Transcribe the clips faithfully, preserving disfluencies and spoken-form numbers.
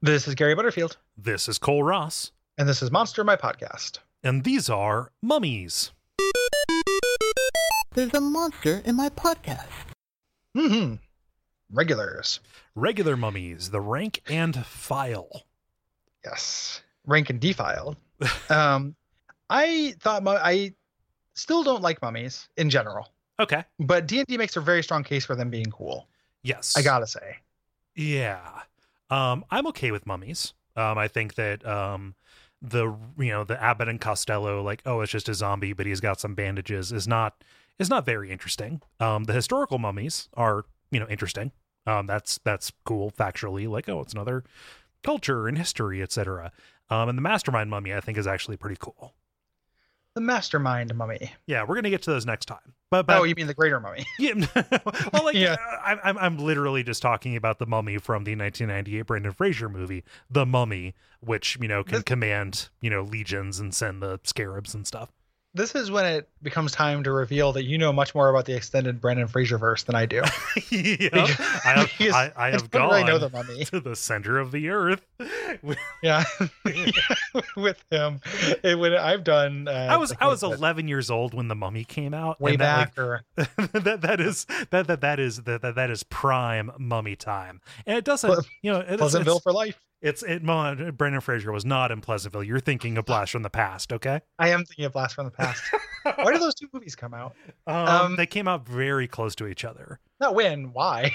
This is Gary Butterfield, This is Cole Ross, and this is Monster, my podcast. and these are Mummies. There's a monster in my podcast. Mm-hmm. Regulars. Regular mummies, the rank and file. Yes. Rank and defiled. um, I thought mu- I still don't like mummies in general, Okay. but D and D makes a very strong case for them being cool. Yes. I gotta say. Yeah. Um, I'm okay with mummies. Um, I think that um, the you know the Abbott and Costello, like, oh, it's just a zombie, but he's got some bandages, is not is not very interesting. Um, the historical mummies are you know interesting. Um, that's that's cool factually, like, oh, it's another culture and history, et cetera. Um, and the Mastermind mummy, I think, is actually pretty cool. The Mastermind mummy. Yeah, we're gonna get to those next time. But, but Oh, you mean the Greater Mummy? yeah, well, like, Yeah. I, I'm I'm literally just talking about the Mummy from the nineteen ninety-eight Brendan Fraser movie, The Mummy, which you know can This- command you know legions and send the scarabs and stuff. This is when it becomes time to reveal that you know much more about the extended Brandon Fraser verse than I do. yeah, I have Because I, I I have don't really gone know the mummy. to the center of the earth. Yeah, with him, it would I've done. Uh, I was like I was what, eleven years old when The Mummy came out. way and that, back, or like, that that is that that that is that that, that is prime Mummy time, and it doesn't Ple- you know it, Pleasantville it's, for life. It's it. Mo- Brendan Fraser was not in Pleasantville. You're thinking of Blast from the Past, okay? I am thinking of Blast from the Past. Why did those two movies come out? Um, Um, they came out very close to each other. Not when, why?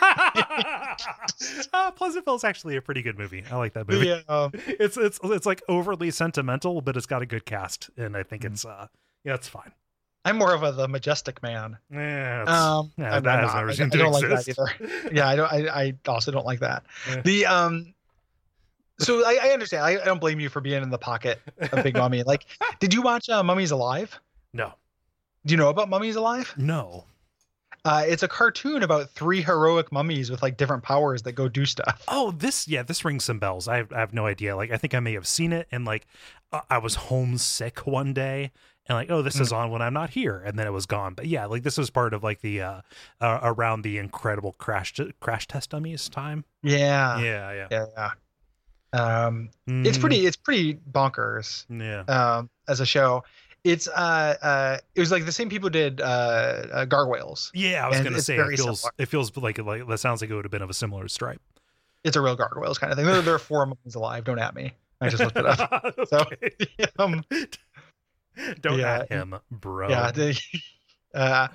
uh, Pleasantville is actually a pretty good movie. I like that movie. The, um, It's it's it's like overly sentimental, but it's got a good cast, and I think Mm. it's uh yeah, it's fine. I'm more of a the majestic man. Yeah, it's, Um, yeah, I'm that not. has never I, seemed I to don't like exist. that either. Yeah, I don't. I, I also don't like that. Yeah. The um. So I, I understand. I, I don't blame you for being in the pocket of Big Mummy. Like, did you watch uh, Mummies Alive? No, Do you know about Mummies Alive? no. Uh, it's a cartoon about three heroic mummies with like different powers that go do stuff. Oh, this yeah, this rings some bells. I have, I have no idea. Like, I think I may have seen it, and like, uh, I was homesick one day, and like, oh, this is on when I'm not here, and then it was gone. But yeah, like this was part of like the uh, uh around the incredible crash crash test dummies time. Yeah. Yeah, yeah. Yeah. yeah. Um, it's Mm, pretty. It's pretty bonkers. Yeah. Um, as a show, it's uh, uh, it was like the same people did uh, uh Gargoyles. Yeah, I was and gonna it's say very it feels similar. it feels like like that sounds like it would have been of a similar stripe. It's a real Gargoyles kind of thing. There, there are four mummies alive. Don't at me. I just looked it up. So, Okay. um, Don't yeah. at him, bro. yeah. The, uh,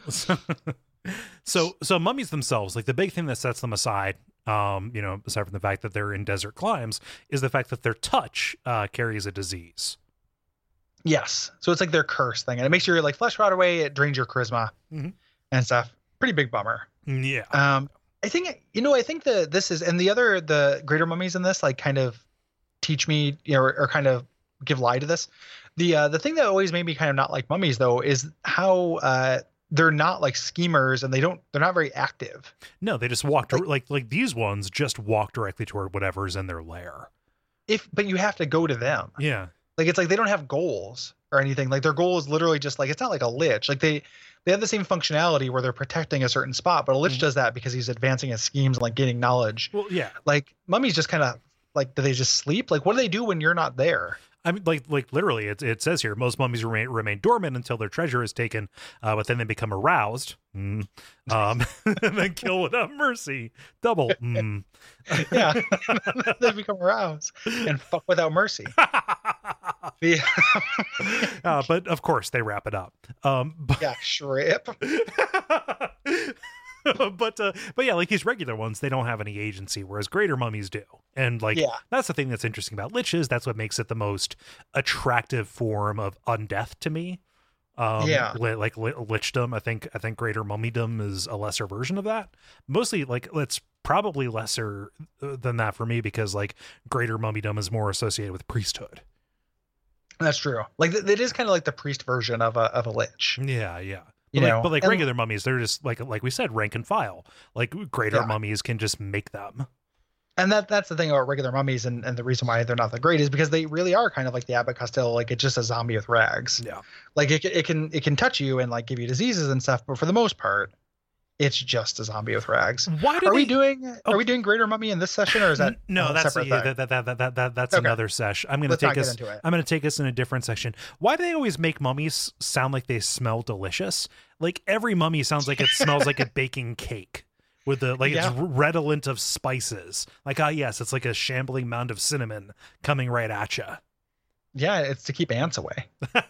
so so mummies themselves, like the big thing that sets them aside, um, you know, aside from the fact that they're in desert climes, is the fact that their touch uh, carries a disease. yes. So it's like their curse thing, and it makes your like flesh rot away. It drains your charisma Mhm. and stuff. Pretty big bummer. Yeah. Um, I think you know. I think the this is and the other the greater mummies in this like kind of teach me, you know, or, or kind of give lie to this. The uh, the thing that always made me kind of not like mummies though is how uh, they're not like schemers and they don't they're not very active. No, they just walk like- like, like like these ones just walk directly toward whatever's in their lair. If but you have to go to them. Yeah. Like it's like they don't have goals or anything. Like their goal is literally just like it's not like a lich. Like they they have the same functionality where they're protecting a certain spot, but a lich Mhm. does that because he's advancing his schemes and like gaining knowledge. Well, yeah. Like mummies just kind of like do they just sleep? Like what do they do when you're not there? I mean, like, like literally, it, it says here, most mummies remain remain dormant until their treasure is taken, uh, but then they become aroused, mm, um, and then kill without mercy. Double. Mm. Yeah, they become aroused and fuck without mercy. The, uh, but of course, they wrap it up. Um, but, yeah, shrip. but uh, but yeah, like these regular ones, they don't have any agency, whereas greater mummies do. And like Yeah. that's the thing that's interesting about liches. That's what makes it the most attractive form of undeath to me. Um, Yeah. li- like li- lichdom. I think I think greater mummydom is a lesser version of that. Mostly, like it's probably lesser uh, than that for me because like greater mummydom is more associated with priesthood. That's true. Like th- it is kind of like the priest version of a of a lich. Yeah, yeah. You But like, know, but like and- regular mummies, they're just like like we said, rank and file. Like greater Yeah. mummies can just make them. And that that's the thing about regular mummies, and, and the reason why they're not that great is because they really are kind of like the Abbott Costello. Like it's just a zombie with rags. Yeah. Like it, it can it can touch you and like give you diseases and stuff, but for the most part, it's just a zombie with rags. Why do are they... we doing? Oh. Are we doing Greater Mummy in this session, or is that no? a That's separate yeah, thing? that, that, that, that, that, that's Okay. another sesh. I'm going to Let's take not get us. into it. I'm going to take us in a different section. Why do they always make mummies sound like they smell delicious? Like every mummy sounds like it smells like a baking cake with the like Yeah. it's redolent of spices. Like ah yes, it's like a shambling mound of cinnamon coming right at you. Yeah, it's to keep ants away.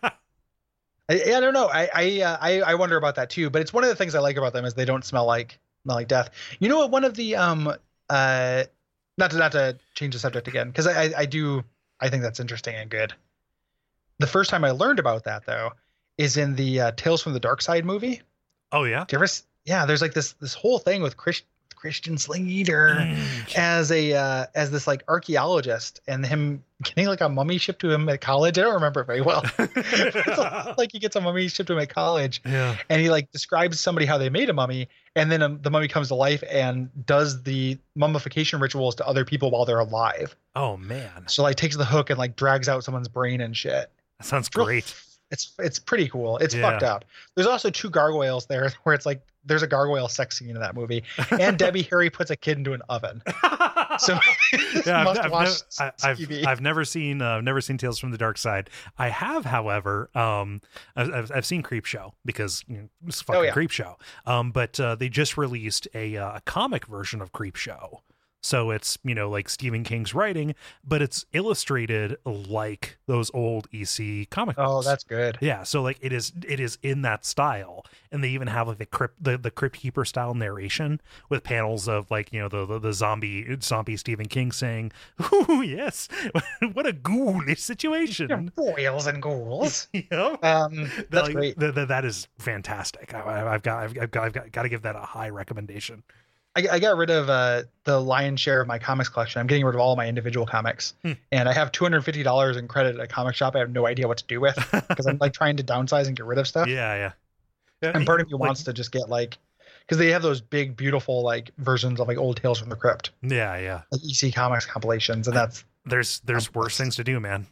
I, I don't know. I I, uh, I I wonder about that too. But it's one of the things I like about them is they don't smell like smell like death. You know what? One of the um uh not to not to change the subject again because I, I I do I think that's interesting and good. The first time I learned about that though is in the uh, Tales from the Dark Side movie. Oh yeah. Do you ever? s- Yeah, there's like this this whole thing with Chris, Christian Slater Mm. as a uh, as this like archaeologist and him getting like a mummy shipped to him at college. I don't remember it very well. Like he gets a mummy shipped to him at college, Yeah. and he like describes somebody how they made a mummy, and then um, the mummy comes to life and does the mummification rituals to other people while they're alive. Oh man, So like takes the hook and like drags out someone's brain and shit. that sounds real- great. It's it's pretty cool. It's Yeah. fucked up. There's also two gargoyles there where it's like there's a gargoyle sex scene in that movie, and Debbie Harry puts a kid into an oven. So yeah, must I've, I've, watch nev- I- T V. I've, I've never seen uh, never seen Tales from the Dark Side. I have, however, um, I've, I've- I've seen Creep Show because you know, it's fucking Oh, yeah. Creep Show. Um, but uh, they just released a, uh, a comic version of Creep Show. So it's, you know, like Stephen King's writing, but it's illustrated like those old E C comic books. Oh, that's good. Yeah, so like it is it is in that style, and they even have like the crypt the, the crypt keeper style narration with panels of like you know the the, the zombie zombie Stephen King saying, "Ooh yes, what a ghoulish situation." Boils and ghouls. You know? Um, that's Like, great. th- th- that is fantastic. I, I- I've got I've, I've got I've got, got to give that a high recommendation. I, I got rid of uh, the lion's share of my comics collection. I'm getting rid of all my individual comics, Hmm. and I have two hundred fifty dollars in credit at a comic shop. I have no idea what to do with because I'm like trying to downsize and get rid of stuff. Yeah, yeah. yeah And part of me like- wants to just get like, because they have those big, beautiful like versions of like old Tales from the Crypt, Yeah, yeah. like E C Comics compilations, and that's There's there's I'm- worse things to do, man.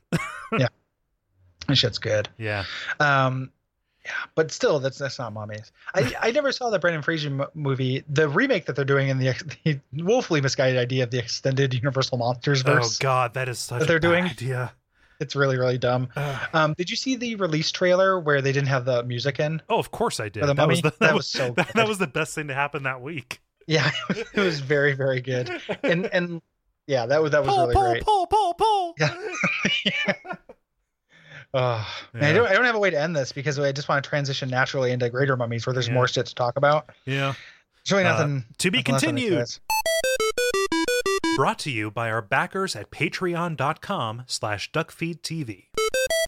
that shit's good. Yeah. Um, yeah, but still, that's that's not mummies. I I never saw the Brendan Fraser mo- movie, the remake that they're doing in the, ex- the woefully misguided idea of the extended Universal Monsters Oh verse. God, that is such that a they're bad doing? idea. It's really really dumb. Ugh. Um, did you see the release trailer where they didn't have the music in? Oh, of course I did. For the that was Mummy? the, that, That was was so that, that good. was the best thing to happen that week. Yeah, it was very very good, and and yeah, that was that was pull, really pull, great. pull, pull, pull. Yeah. Oh, man, I Yeah. don't I don't have a way to end this because I just want to transition naturally into Greater Mummies where there's Yeah. more shit to talk about. Yeah. There's really Uh, nothing to be nothing left on the continued. list. Brought to you by our backers at patreon.com slash duckfeedtv.